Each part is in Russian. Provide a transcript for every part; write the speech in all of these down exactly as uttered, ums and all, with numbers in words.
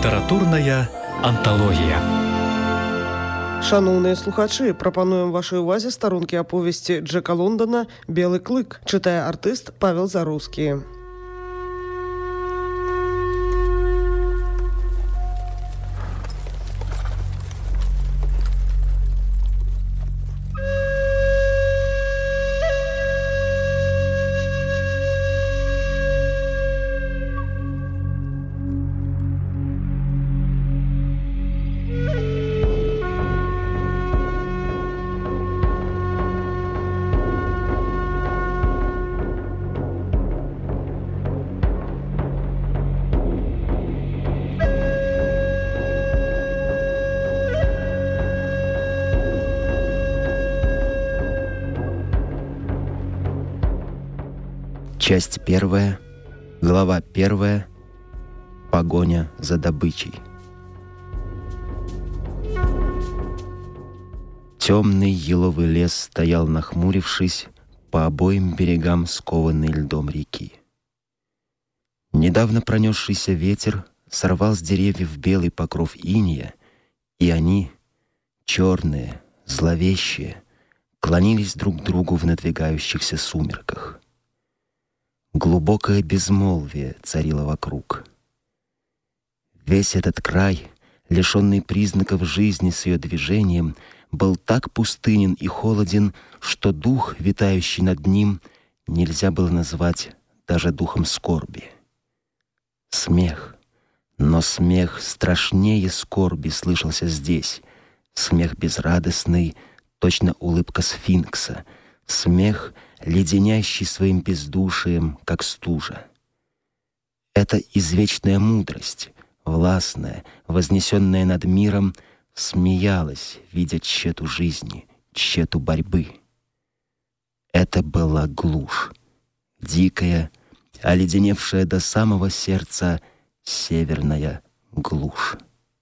Літаратурная анталогія. Шановні слухачі, пропонуємо вашій увазі старонкі оповісті Джека Лондона «Белый клык». Читає артист Павел Заруський. Часть первая, глава первая. Погоня за добычей. Темный еловый лес стоял, нахмурившись, по обоим берегам скованной льдом реки. Недавно пронесшийся ветер сорвал с деревьев белый покров инея, и они, черные, зловещие, клонились друг к другу в надвигающихся сумерках. Глубокое безмолвие царило вокруг. Весь этот край, лишенный признаков жизни с ее движением, был так пустынен и холоден, что дух, витающий над ним, нельзя было назвать даже духом скорби. Смех, но смех страшнее скорби слышался здесь, смех безрадостный, точно улыбка сфинкса, смех, леденящий своим бездушием, как стужа. Эта извечная мудрость, властная, вознесенная над миром, смеялась, видя тщету жизни, тщету борьбы. Это была глушь, дикая, оледеневшая до самого сердца северная глушь.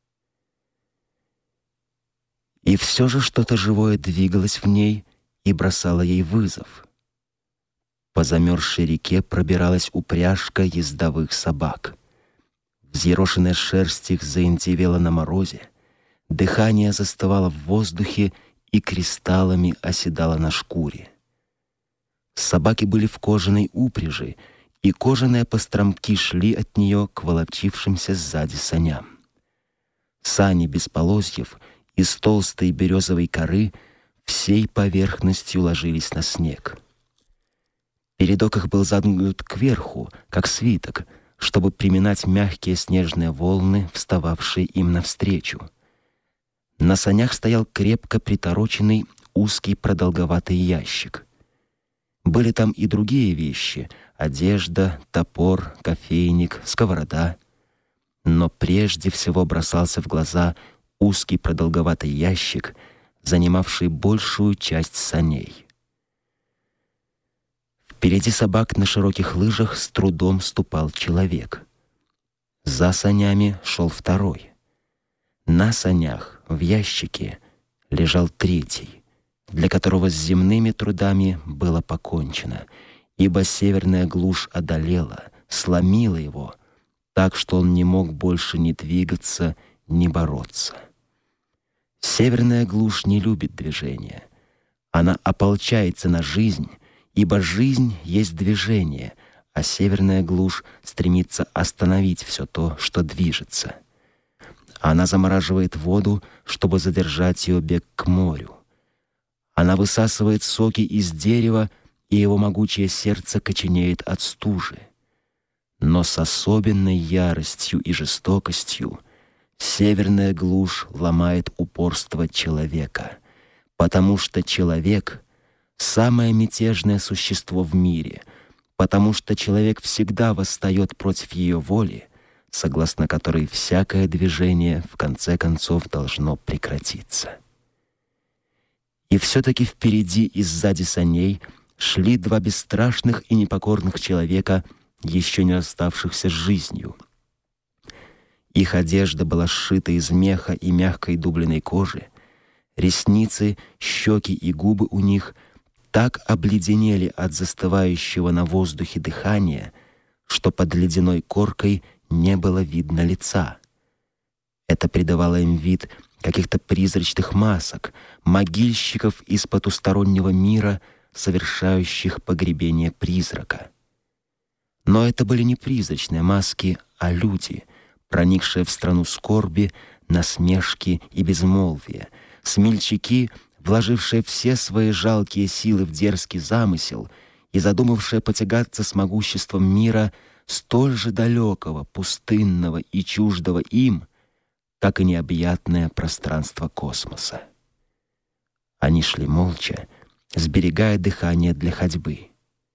И все же что-то живое двигалось в ней и бросало ей вызов. По замерзшей реке пробиралась упряжка ездовых собак. Взъерошенная шерсть их заиндевела на морозе, дыхание застывало в воздухе и кристаллами оседало на шкуре. Собаки были в кожаной упряжи, и кожаные постромки шли от нее к волочившимся сзади саням. Сани без полозьев из толстой березовой коры всей поверхностью ложились на снег. Передок их был загнут кверху, как свиток, чтобы приминать мягкие снежные волны, встававшие им навстречу. На санях стоял крепко притороченный узкий продолговатый ящик. Были там и другие вещи — одежда, топор, кофейник, сковорода. Но прежде всего бросался в глаза узкий продолговатый ящик, занимавший большую часть саней. Впереди собак на широких лыжах с трудом ступал человек. За санями шел второй. На санях, в ящике, лежал третий, для которого с земными трудами было покончено, ибо северная глушь одолела, сломила его, так что он не мог больше ни двигаться, ни бороться. Северная глушь не любит движения. Она ополчается на жизнь, ибо жизнь есть движение, а северная глушь стремится остановить все то, что движется. Она замораживает воду, чтобы задержать ее бег к морю. Она высасывает соки из дерева, и его могучее сердце коченеет от стужи. Но с особенной яростью и жестокостью северная глушь ломает упорство человека, потому что человек — самое мятежное существо в мире, потому что человек всегда восстает против ее воли, согласно которой всякое движение в конце концов должно прекратиться. И все-таки впереди и сзади саней шли два бесстрашных и непокорных человека, еще не расставшихся с жизнью. Их одежда была сшита из меха и мягкой дубленой кожи, ресницы, щеки и губы у них так обледенели от застывающего на воздухе дыхания, что под ледяной коркой не было видно лица. Это придавало им вид каких-то призрачных масок, могильщиков из потустороннего мира, совершающих погребение призрака. Но это были не призрачные маски, а люди, проникшие в страну скорби, насмешки и безмолвия, смельчаки, вложившие все свои жалкие силы в дерзкий замысел и задумавшие потягаться с могуществом мира, столь же далекого, пустынного и чуждого им, как и необъятное пространство космоса. Они шли молча, сберегая дыхание для ходьбы.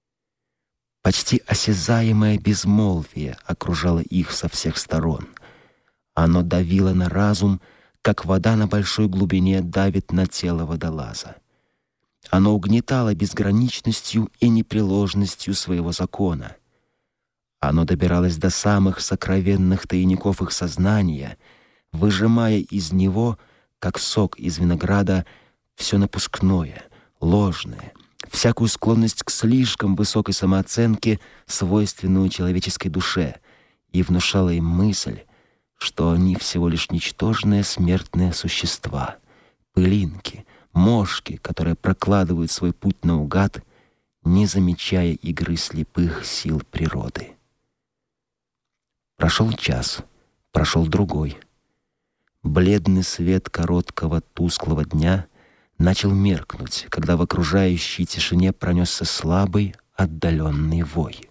Почти осязаемое безмолвие окружало их со всех сторон. Оно давило на разум, как вода на большой глубине давит на тело водолаза. Оно угнетало безграничностью и непреложностью своего закона. Оно добиралось до самых сокровенных тайников их сознания, выжимая из него, как сок из винограда, все напускное, ложное, всякую склонность к слишком высокой самооценке, свойственную человеческой душе, и внушало им мысль, что они всего лишь ничтожные смертные существа, пылинки, мошки, которые прокладывают свой путь наугад, не замечая игры слепых сил природы. Прошел час, прошел другой. Бледный свет короткого тусклого дня начал меркнуть, когда в окружающей тишине пронесся слабый, отдаленный вой.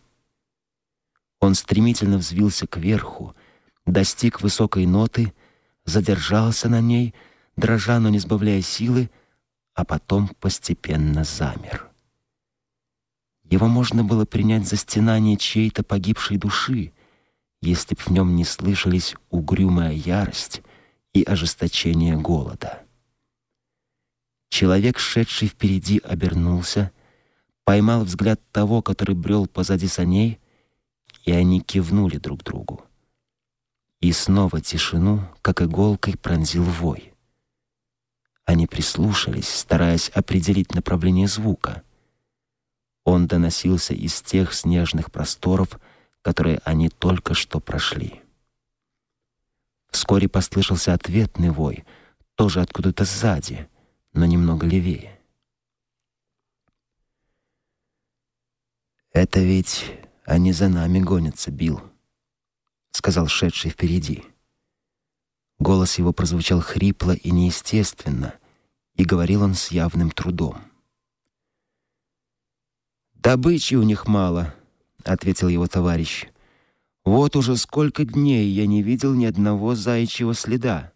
Он стремительно взвился кверху, достиг высокой ноты, задержался на ней, дрожа, но не сбавляя силы, а потом постепенно замер. Его можно было принять за стенание чьей-то погибшей души, если б в нем не слышались угрюмая ярость и ожесточение голода. Человек, шедший впереди, обернулся, поймал взгляд того, который брел позади саней, и они кивнули друг другу. И снова тишину, как иголкой, пронзил вой. Они прислушались, стараясь определить направление звука. Он доносился из тех снежных просторов, которые они только что прошли. Вскоре послышался ответный вой, тоже откуда-то сзади, но немного левее. «Это ведь они за нами гонятся, Билл», — сказал шедший впереди. Голос его прозвучал хрипло и неестественно, и говорил он с явным трудом. «Добычи у них мало», — ответил его товарищ. «Вот уже сколько дней я не видел ни одного заячьего следа».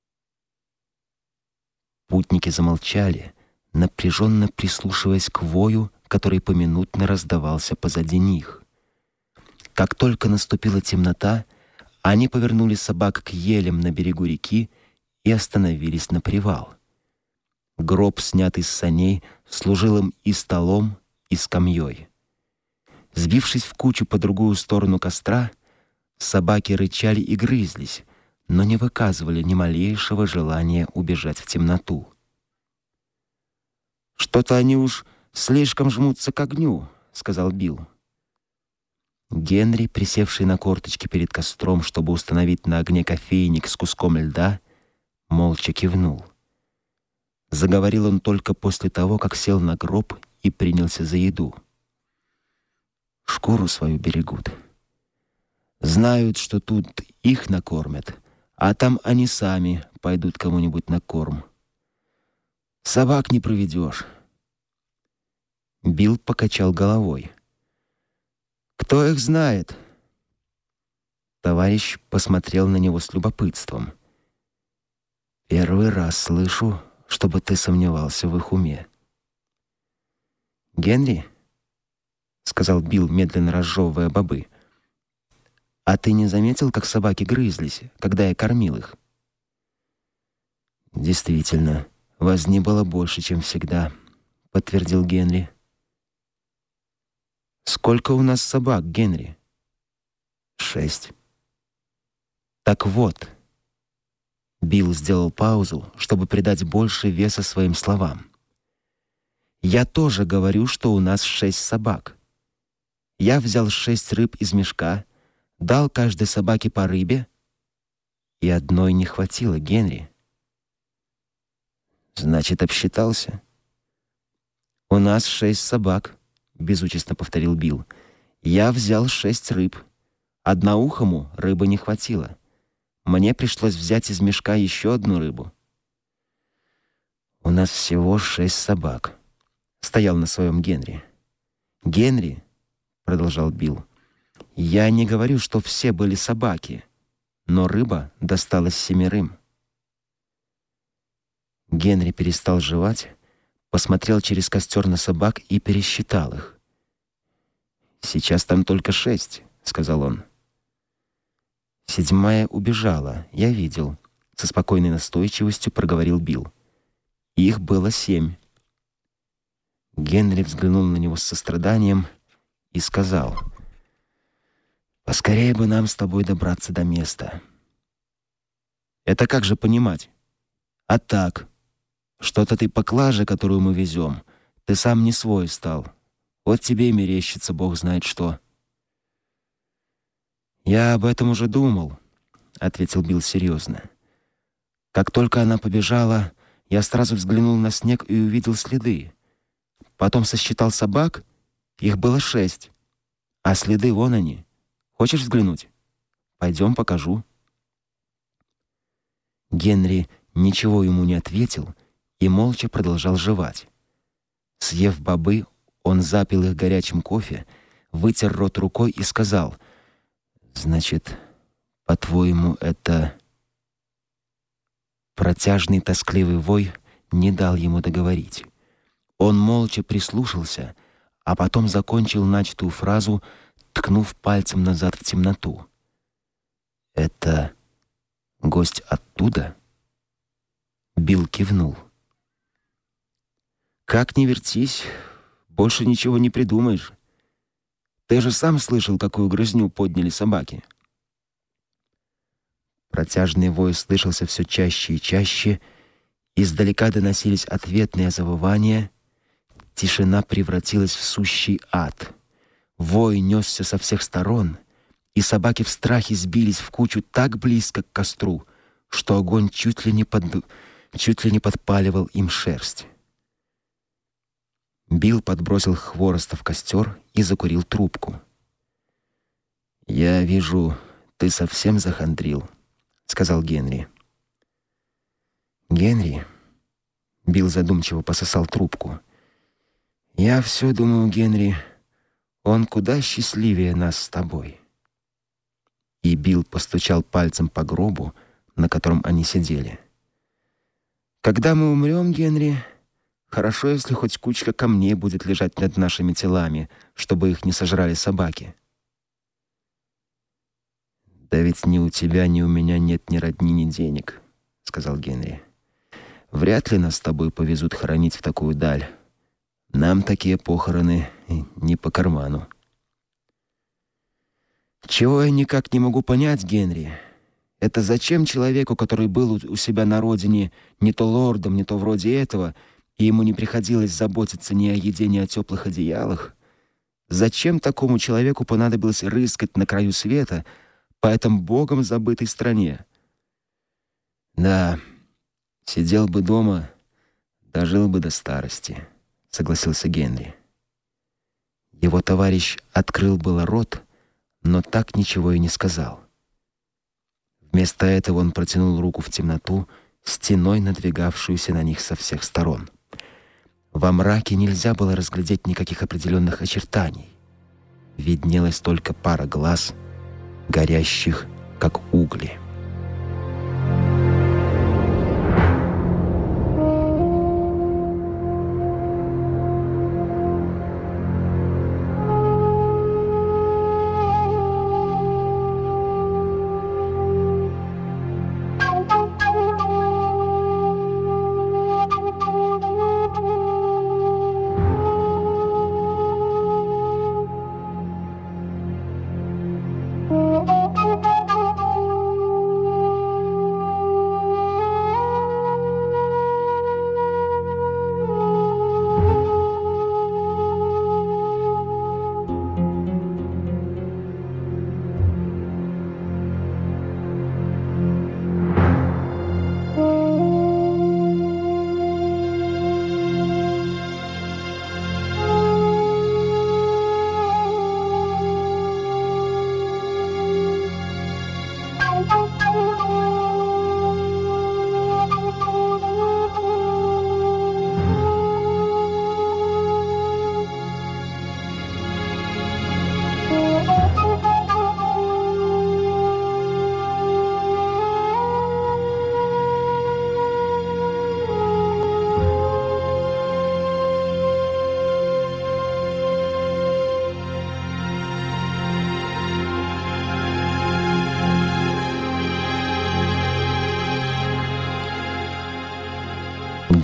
Путники замолчали, напряженно прислушиваясь к вою, который поминутно раздавался позади них. Как только наступила темнота, они повернули собак к елям на берегу реки и остановились на привал. Гроб, снятый с саней, служил им и столом, и скамьей. Сбившись в кучу по другую сторону костра, собаки рычали и грызлись, но не выказывали ни малейшего желания убежать в темноту. «Что-то они уж слишком жмутся к огню», — сказал Билл. Генри, присевший на корточки перед костром, чтобы установить на огне кофейник с куском льда, молча кивнул. Заговорил он только после того, как сел на гроб и принялся за еду. «Шкуру свою берегут. Знают, что тут их накормят, а там они сами пойдут кому-нибудь на корм. Собак не проведешь». Билл покачал головой. «Кто их знает?» Товарищ посмотрел на него с любопытством. «Первый раз слышу, чтобы ты сомневался в их уме». «Генри», — сказал Билл, медленно разжевывая бобы, — «а ты не заметил, как собаки грызлись, когда я кормил их?» «Действительно, возни было больше, чем всегда», — подтвердил Генри. «Сколько у нас собак, Генри?» «Шесть». «Так вот». Билл сделал паузу, чтобы придать больше веса своим словам. «Я тоже говорю, что у нас шесть собак. Я взял шесть рыб из мешка, дал каждой собаке по рыбе, и одной не хватило, Генри. Значит, обсчитался. У нас шесть собак, безучастно повторил Билл. Я взял шесть рыб. Одноухому рыбы не хватило. Мне пришлось взять из мешка еще одну рыбу. У нас всего шесть собак, стоял на своем Генри. Генри, продолжал Билл, я не говорю, что все были собаки, но рыба досталась семерым. Генри перестал жевать, посмотрел через костер на собак и пересчитал их. «Сейчас там только шесть», — сказал он. «Седьмая убежала, я видел», — со спокойной настойчивостью проговорил Билл. «Их было семь». Генри взглянул на него с состраданием и сказал: «Поскорее бы нам с тобой добраться до места». «Это как же понимать?» «А так, что-то ты поклажа, которую мы везем, ты сам не свой стал. Вот тебе и мерещится бог знает что». «Я об этом уже думал», — ответил Билл серьезно. «Как только она побежала, я сразу взглянул на снег и увидел следы. Потом сосчитал собак, их было шесть, а следы вон они. Хочешь взглянуть? Пойдем, покажу». Генри ничего ему не ответил и молча продолжал жевать. Съев бобы, он запил их горячим кофе, вытер рот рукой и сказал: «Значит, по-твоему, это...» Протяжный тоскливый вой не дал ему договорить. Он молча прислушался, а потом закончил начатую фразу, ткнув пальцем назад в темноту. «Это гость оттуда?» Билл кивнул. «Как ни вертись, больше ничего не придумаешь. Ты же сам слышал, какую грызню подняли собаки». Протяжный вой слышался все чаще и чаще, издалека доносились ответные завывания, тишина превратилась в сущий ад. Вой несся со всех сторон, и собаки в страхе сбились в кучу так близко к костру, что огонь чуть ли не под... чуть ли не подпаливал им шерсть. Билл подбросил хвороста в костер и закурил трубку. «Я вижу, ты совсем захандрил», — сказал Генри. «Генри?» — Билл задумчиво пососал трубку. «Я все думаю, Генри, он куда счастливее нас с тобой». И Билл постучал пальцем по гробу, на котором они сидели. «Когда мы умрем, Генри, хорошо, если хоть кучка камней будет лежать над нашими телами, чтобы их не сожрали собаки». «Да ведь ни у тебя, ни у меня нет ни родни, ни денег», — сказал Генри. «Вряд ли нас с тобой повезут хоронить в такую даль. Нам такие похороны не по карману». «Чего я никак не могу понять, Генри, это зачем человеку, который был у себя на родине не то лордом, не то вроде этого, и ему не приходилось заботиться ни о еде, ни о теплых одеялах, зачем такому человеку понадобилось рыскать на краю света по этом богом забытой стране? Да, сидел бы дома, дожил бы до старости», — согласился Генри. Его товарищ открыл было рот, но так ничего и не сказал. Вместо этого он протянул руку в темноту, стеной надвигавшуюся на них со всех сторон. Во мраке нельзя было разглядеть никаких определенных очертаний. Виднелась только пара глаз, горящих, как угли.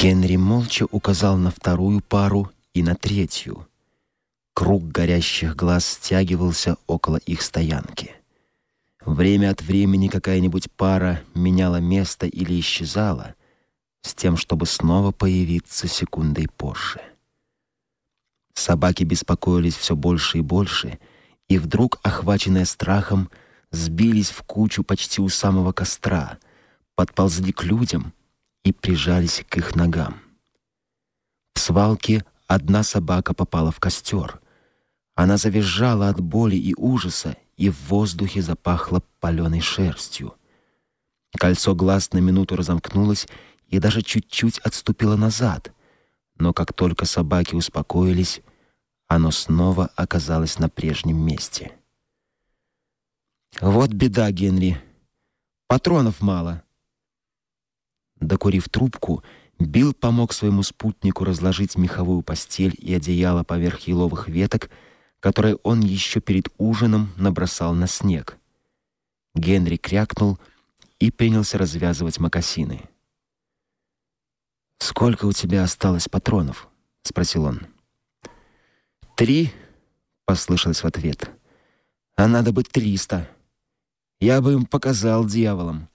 Генри молча указал на вторую пару и на третью. Круг горящих глаз стягивался около их стоянки. Время от времени какая-нибудь пара меняла место или исчезала, с тем, чтобы снова появиться секундой позже. Собаки беспокоились все больше и больше, и вдруг, охваченные страхом, сбились в кучу почти у самого костра, подползли к людям и прижались к их ногам. В свалке одна собака попала в костер. Она завизжала от боли и ужаса, и в воздухе запахло паленой шерстью. Кольцо глаз на минуту разомкнулось и даже чуть-чуть отступило назад, но как только собаки успокоились, оно снова оказалось на прежнем месте. «Вот беда, Генри. Патронов мало». Докурив трубку, Билл помог своему спутнику разложить меховую постель и одеяло поверх еловых веток, которые он еще перед ужином набросал на снег. Генри крякнул и принялся развязывать мокасины. «Сколько у тебя осталось патронов?» — спросил он. «Три», — послышалось в ответ. «А надо бы триста. Я бы им показал дьяволам».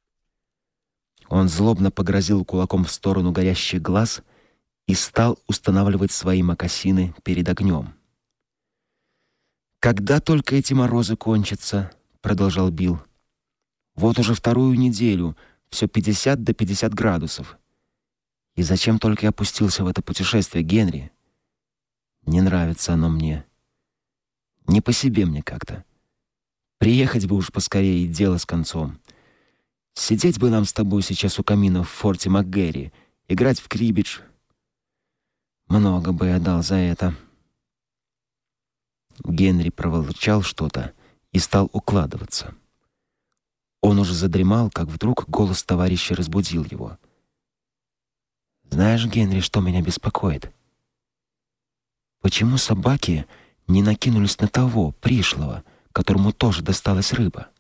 Он злобно погрозил кулаком в сторону горящих глаз и стал устанавливать свои мокасины перед огнем. «Когда только эти морозы кончатся», — продолжал Билл. «Вот уже вторую неделю все пятьдесят до пятидесяти градусов. И зачем только я опустился в это путешествие, Генри? Не нравится оно мне. Не по себе мне как-то. Приехать бы уж поскорее и дело с концом. Сидеть бы нам с тобой сейчас у камина в форте МакГэри, играть в крибидж. Много бы я дал за это». Генри проворчал что-то и стал укладываться. Он уже задремал, как вдруг голос товарища разбудил его. «Знаешь, Генри, что меня беспокоит? Почему собаки не накинулись на того пришлого, которому тоже досталась рыба?»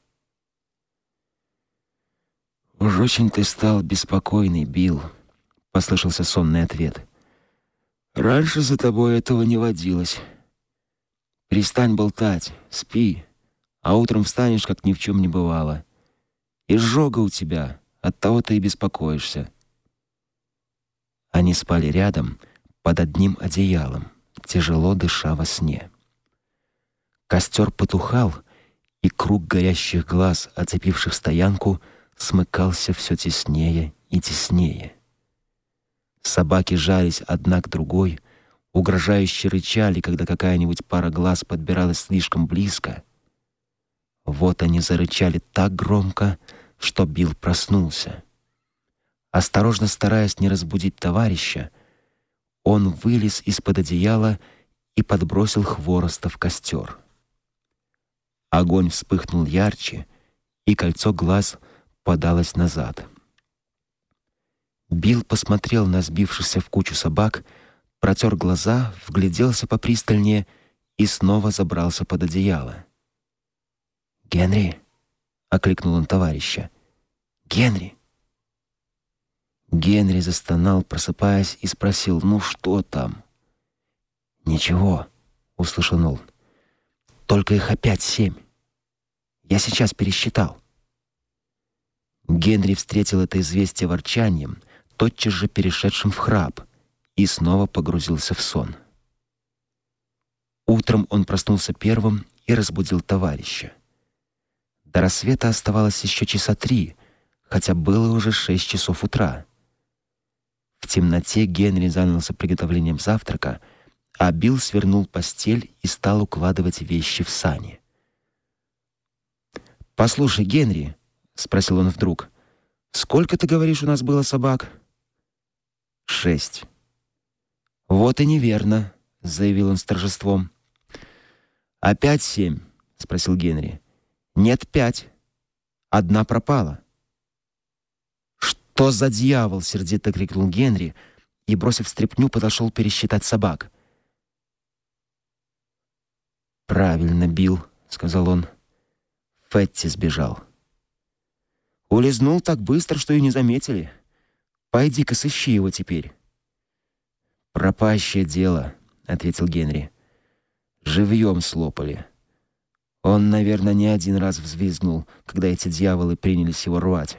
«Уж очень ты стал беспокойный, Билл», — послышался сонный ответ. «Раньше за тобой этого не водилось. Перестань болтать, спи, а утром встанешь, как ни в чем не бывало. Изжога у тебя, оттого ты и беспокоишься». Они спали рядом, под одним одеялом, тяжело дыша во сне. Костер потухал, и круг горящих глаз, оцепивших стоянку, смыкался все теснее и теснее. Собаки жались одна к другой, угрожающе рычали, когда какая-нибудь пара глаз подбиралась слишком близко. Вот они зарычали так громко, что Билл проснулся. Осторожно стараясь не разбудить товарища, он вылез из-под одеяла и подбросил хвороста в костер. Огонь вспыхнул ярче, и кольцо глаз подалось назад. Билл посмотрел на сбившихся в кучу собак, протер глаза, вгляделся попристальнее и снова забрался под одеяло. «Генри!» — окликнул он товарища. «Генри!» Генри застонал, просыпаясь, и спросил: «Ну что там?» «Ничего», — услышал Нолан. «Только их опять семь. Я сейчас пересчитал». Генри встретил это известие ворчанием, тотчас же перешедшим в храп, и снова погрузился в сон. Утром он проснулся первым и разбудил товарища. До рассвета оставалось еще часа три, хотя было уже шесть часов утра. В темноте Генри занялся приготовлением завтрака, а Билл свернул постель и стал укладывать вещи в сани. «Послушай, Генри», — спросил он вдруг, — «сколько, ты говоришь, у нас было собак?» «Шесть». «Вот и неверно», — заявил он с торжеством. «Опять семь?» — спросил Генри. «Нет, пять. Одна пропала». «Что за дьявол?» — сердито крикнул Генри и, бросив стряпню, подошел пересчитать собак. «Правильно, Билл», — сказал он. «Фетти сбежал». «Улизнул так быстро, что и не заметили. Пойди-ка сыщи его теперь». «Пропащее дело», — ответил Генри. «Живьем слопали. Он, наверное, не один раз взвизгнул, когда эти дьяволы принялись его рвать».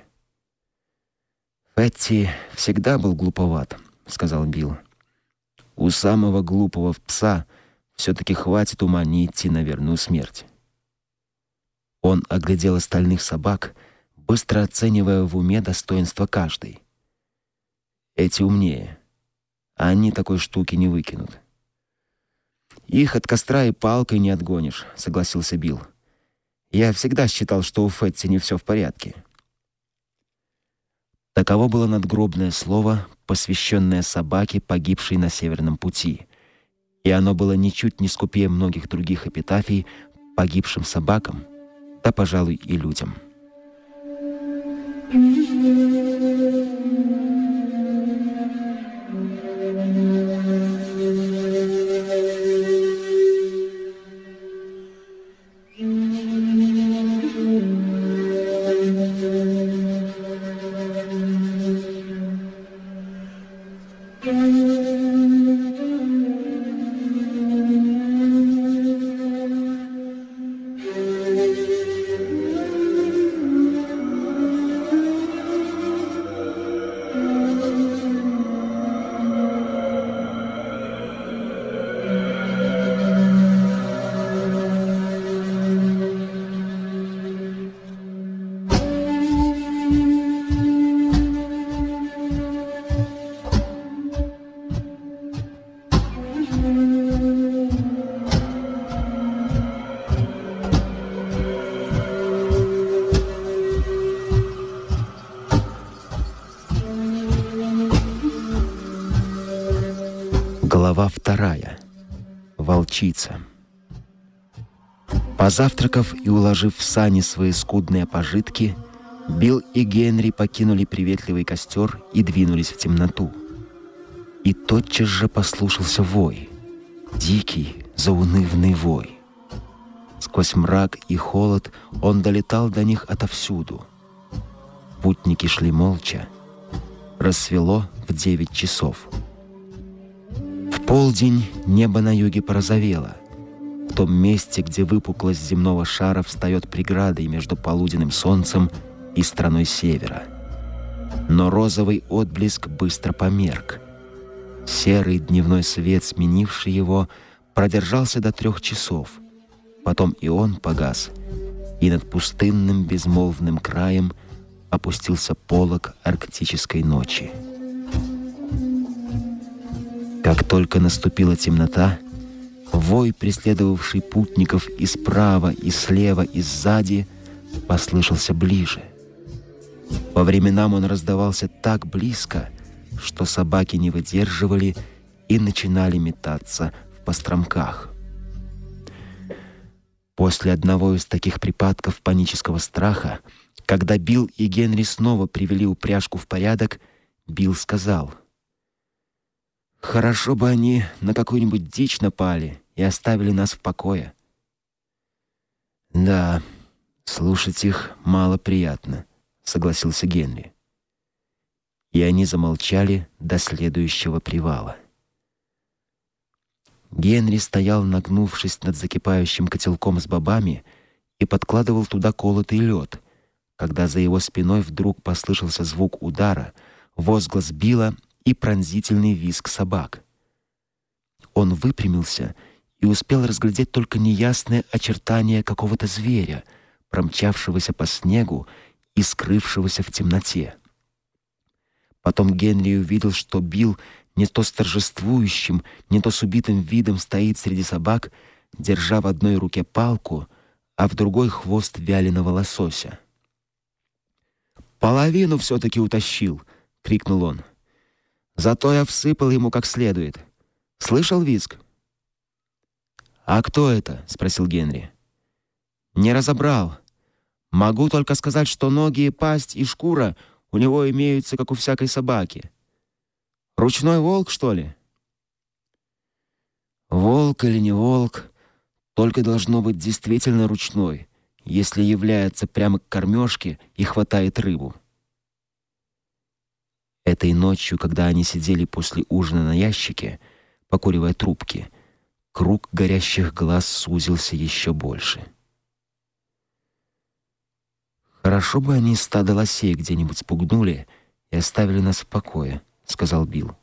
«Фетти всегда был глуповат», — сказал Билл. «У самого глупого пса все-таки хватит ума не идти на верную смерть». Он оглядел остальных собак, быстро оценивая в уме достоинства каждой. «Эти умнее. Они такой штуки не выкинут». «Их от костра и палкой не отгонишь», — согласился Билл. «Я всегда считал, что у Фетти не все в порядке». Таково было надгробное слово, посвященное собаке, погибшей на Северном пути, и оно было ничуть не скупее многих других эпитафий погибшим собакам, да, пожалуй, и людям. Глава вторая. Волчица. Позавтракав и уложив в сани свои скудные пожитки, Билл и Генри покинули приветливый костер и двинулись в темноту. И тотчас же послышался вой. Дикий, заунывный вой. Сквозь мрак и холод он долетал до них отовсюду. Путники шли молча. Рассвело в девять часов. В полдень небо на юге порозовело. В том месте, где выпуклость земного шара встает преградой между полуденным солнцем и страной севера. Но розовый отблеск быстро померк. Серый дневной свет, сменивший его, продержался до трех часов. Потом и он погас, и над пустынным безмолвным краем опустился полог арктической ночи. Как только наступила темнота, вой, преследовавший путников и справа, и слева, и сзади, послышался ближе. По временам он раздавался так близко, что собаки не выдерживали и начинали метаться в постромках. После одного из таких припадков панического страха, когда Билл и Генри снова привели упряжку в порядок, Билл сказал: «Хорошо бы они на какую-нибудь дичь напали и оставили нас в покое». «Да, слушать их мало приятно», — согласился Генри. И они замолчали до следующего привала. Генри стоял, нагнувшись над закипающим котелком с бобами, и подкладывал туда колотый лед, когда за его спиной вдруг послышался звук удара, возглас Билла и пронзительный визг собак. Он выпрямился и успел разглядеть только неясное очертание какого-то зверя, промчавшегося по снегу и скрывшегося в темноте. Потом Генри увидел, что Билл не то с торжествующим, не то с убитым видом стоит среди собак, держа в одной руке палку, а в другой хвост вяленого лосося. «Половину все-таки утащил!» — крикнул он. «Зато я всыпал ему как следует. Слышал визг?» «А кто это?» — спросил Генри. «Не разобрал. Могу только сказать, что ноги, пасть и шкура у него имеются, как у всякой собаки. Ручной волк, что ли?» «Волк или не волк, только должно быть действительно ручной, если является прямо к кормежке и хватает рыбу». Этой ночью, когда они сидели после ужина на ящике, покуривая трубки, круг горящих глаз сузился еще больше. «Хорошо бы они стадо лосей где-нибудь спугнули и оставили нас в покое», — сказал Билл.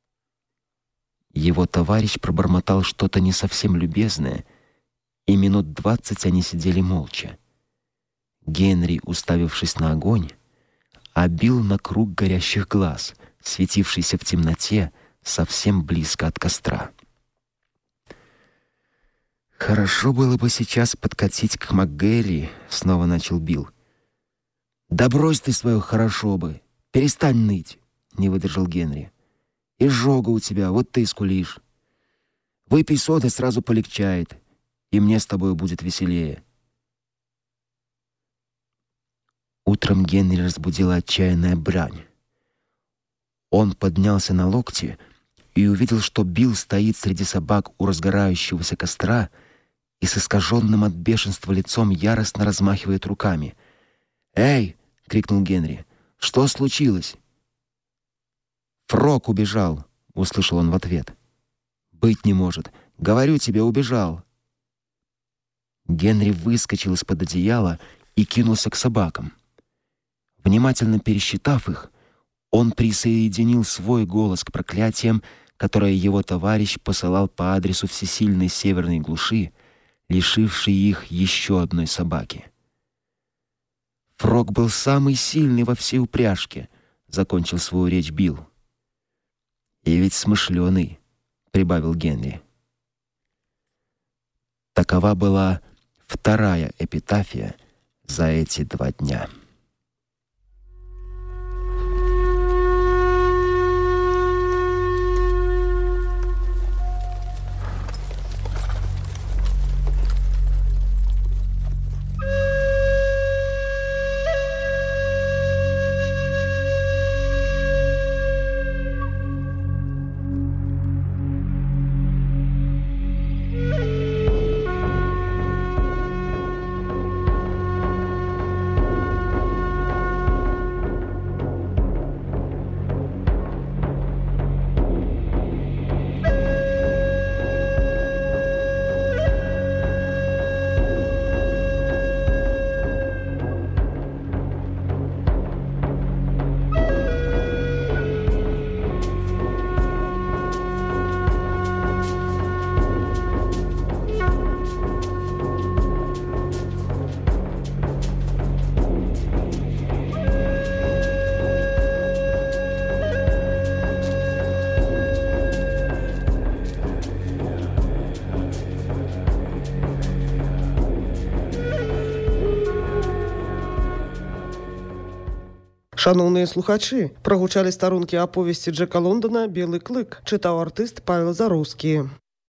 Его товарищ пробормотал что-то не совсем любезное, и минут двадцать они сидели молча. Генри, уставившись на огонь, а Билл на круг горящих глаз, светившийся в темноте совсем близко от костра. «Хорошо было бы сейчас подкатить к МакГэри», — снова начал Билл. «Да брось ты свое «хорошо бы», перестань ныть», — не выдержал Генри. «Изжога у тебя, вот ты и скулишь. Выпей соды, сразу полегчает, и мне с тобой будет веселее». Утром Генри разбудила отчаянная брань. Он поднялся на локти и увидел, что Билл стоит среди собак у разгорающегося костра и с искаженным от бешенства лицом яростно размахивает руками. «Эй!» — крикнул Генри. «Что случилось?» «Фрог убежал», — услышал он в ответ. «Быть не может. Говорю тебе, убежал». Генри выскочил из-под одеяла и кинулся к собакам. Внимательно пересчитав их, он присоединил свой голос к проклятиям, которые его товарищ посылал по адресу всесильной северной глуши, лишившей их еще одной собаки. «Фрог был самый сильный во всей упряжке», — закончил свою речь Билл. «И ведь смышленый», — прибавил Генри. Такова была вторая эпитафия за эти два дня. Шановні слухачі, прогучали старунки оповісті Джека Лондона «Білий клик», читав артист Павел Заруський.